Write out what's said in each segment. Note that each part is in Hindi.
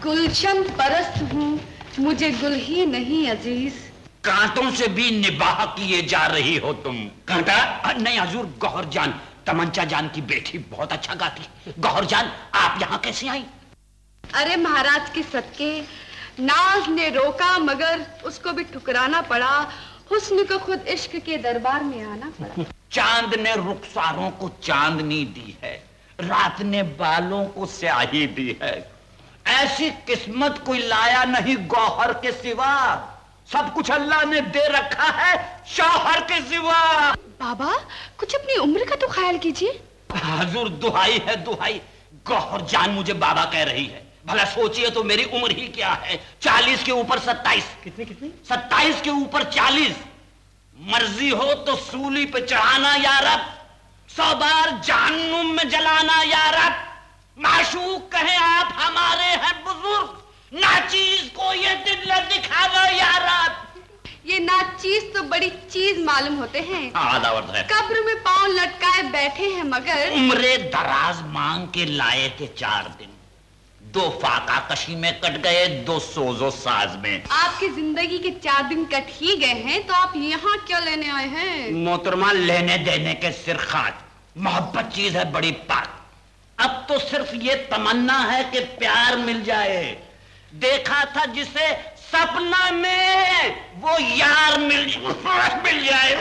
गुलशन परस्त हूँ, मुझे गुल ही नहीं अजीज। कांटों से भी निबाह किए जा रही हो तुम। कांटा? नहीं हजूर, गौहर जान, तमंचा जान की बेटी बहुत अच्छा गाती। गौहर जान, आप यहाँ कैसे आई? अरे महाराज के सदके, नाज ने रोका मगर उसको भी ठुकराना पड़ा। हुस्न को खुद इश्क के दरबार में आना पड़ा। चांद ने रुखसारों को चांदनी दी है, रात ने बालों को स्याही दी है। ऐसी किस्मत कोई लाया नहीं गौहर के सिवा। सब कुछ अल्लाह ने दे रखा है शौहर के सिवा। बाबा, कुछ अपनी उम्र का तो ख्याल कीजिए। हुजूर, दुहाई है दुहाई। गौहर जान मुझे बाबा कह रही है। भला सोचिए तो मेरी उम्र ही क्या है, 40 के ऊपर 27। कितनी? 27 के ऊपर 40। मर्जी हो तो सूली पे चढ़ाना या रब, 100 बार जहन्नुम में जलाना या रब। माशूक कहे आप हमारे हैं बुजुर्ग, नाचीज को ये दिल न दिखावा या रब। ये नाचीज तो बड़ी चीज मालूम होते हैं। आदावत है। कब्र में पांव लटकाए बैठे हैं मगर उम्रे दराज मांग के लाए थे 4 दिन। 2 फाका कशी में कट गए, 2 सोजो साज में। आपकी जिंदगी के 4 दिन कट ही गए हैं तो आप यहाँ क्या लेने आए हैं? मोहतरमा, लेने देने के सिर खाज। मोहब्बत चीज है बड़ी पाक। अब तो सिर्फ ये तमन्ना है कि प्यार मिल जाए। देखा था जिसे सपना में, वो यार मिल जाए।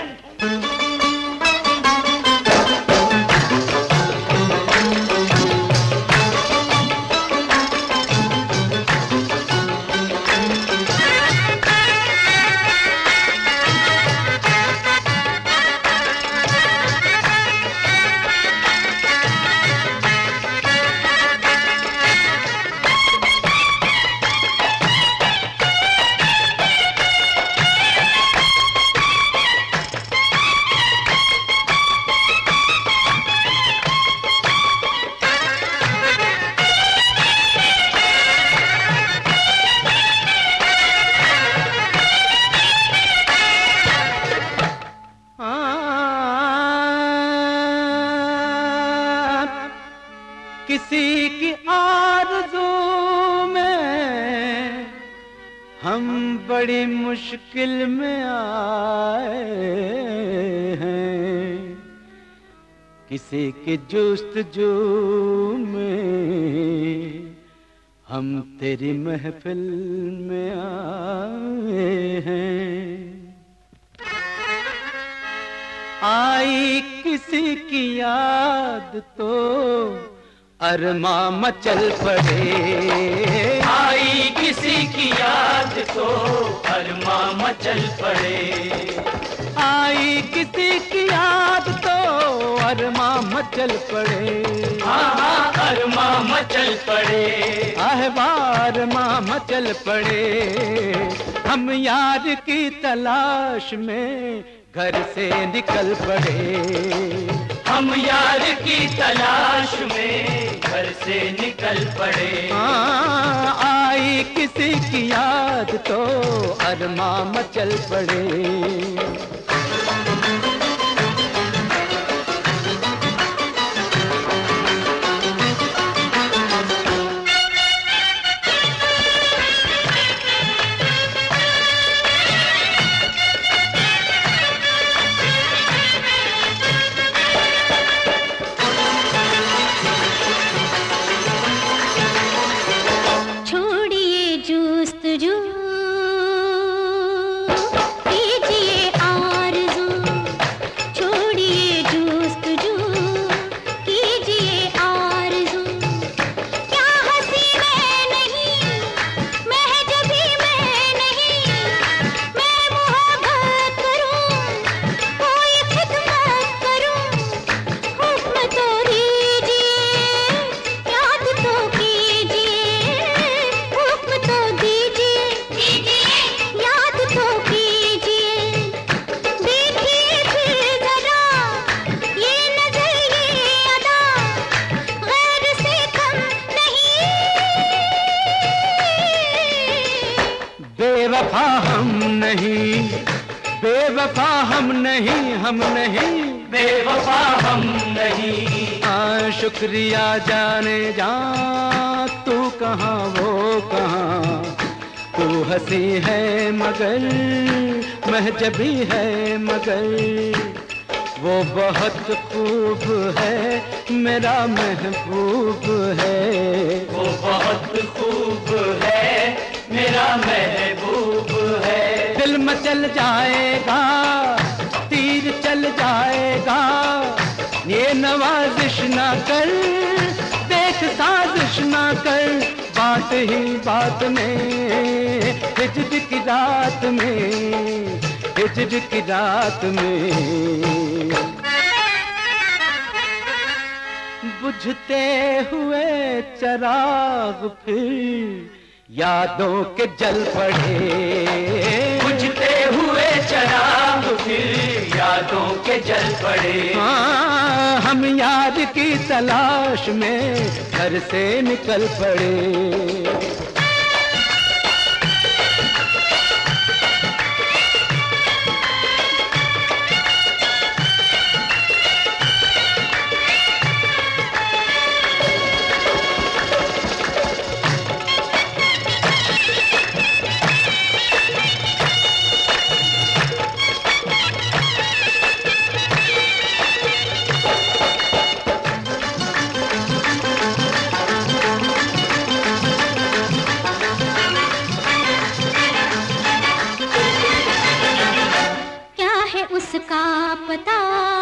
किसी की आरज़ू में हम बड़ी मुश्किल में आए हैं, किसी की जुस्तजू में हम तेरी महफिल में आए हैं। आई किसी की याद तो अरमा मचल पड़े, आई किसी की याद तो अरमा मचल पड़े, आई किसी की याद तो अरमा मचल पड़े, हाँ अरमा मचल पड़े, अहबारमा मचल पड़े। हम यार की तलाश में घर से निकल पड़े, हम यार की तलाश में घर से निकल पड़े। आई किसी की याद तो अरमा मचल पड़े। बेवफा हम नहीं, बेवफा हम नहीं, हम नहीं, बेवफा हम नहीं। शुक्रिया जाने जा तू कहाँ वो कहाँ, तू हंसी है मगर महजबी है मगर वो बहुत खूब है मेरा महबूब है। वो बहुत खूब है मेरा महबूब है। दिल में चल जाएगा तीर चल जाएगा, ये नवाजिश ना कर देख साजिश ना कर, बात ही बात में हिजर की रात में, हिजर की रात में बुझते हुए चराग फिर यादों के जल पड़े, बुझते हुए चराग फिर यादों के जल पड़े। हाँ, हम याद की तलाश में घर से निकल पड़े। उसका पता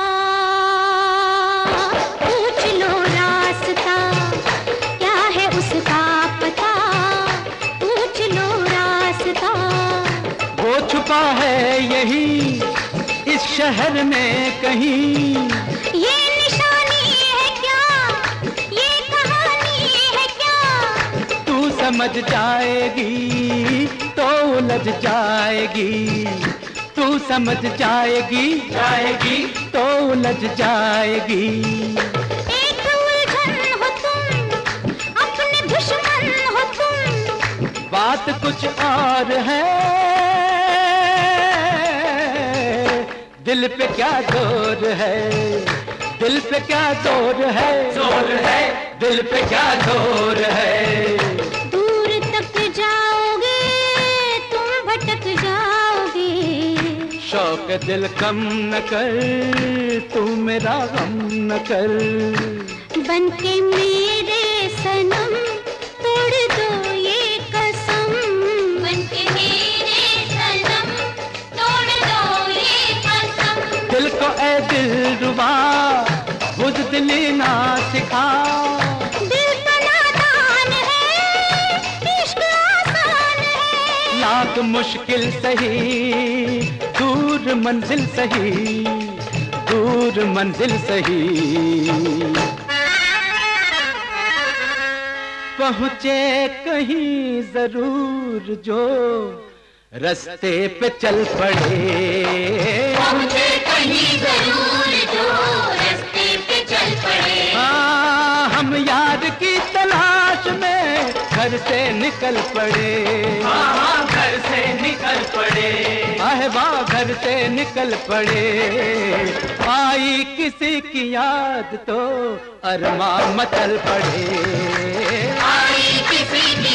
पूछ लो रास्ता, क्या है उसका पता पूछ लो रास्ता। वो छुपा है यही इस शहर में कहीं, ये निशानी है क्या, ये कहानी है क्या। तू समझ जाएगी तो उलझ जाएगी, तू समझ जाएगी जाएगी तो उलझ जाएगी। एक उलझन हो तुम, अपने दुश्मन हो तुम, बात कुछ और है, दिल पे क्या जोर है, दिल पे क्या जोर है, जोर है दिल पे क्या जोर है। दूर तक जाओगे तुम भटक जाओगे, शौक दिल कम न कर तू मेरा गम न कर। बनके मेरे सनम तोड़ दो ये कसम, बनके मेरे सनम तोड़ दो ये कसम। दिल को ए दिल रुबा बुज़दिली ना सिखा, दिल तो नादान है इश्क आसान है। लाख मुश्किल सही दूर मंजिल सही, दूर मंजिल सही। पहुँचे कहीं जरूर जो रास्ते पे चल पड़े, पहुँचे कहीं जरूर जो रास्ते पे चल पड़े। हाँ, हम यार की तलाश में घर से निकल पड़े। हाँ, घर से निकल पड़े। आह वाह, घर से निकल पड़े। आई किसी की याद तो अरमा मचल पड़े, आई किसी की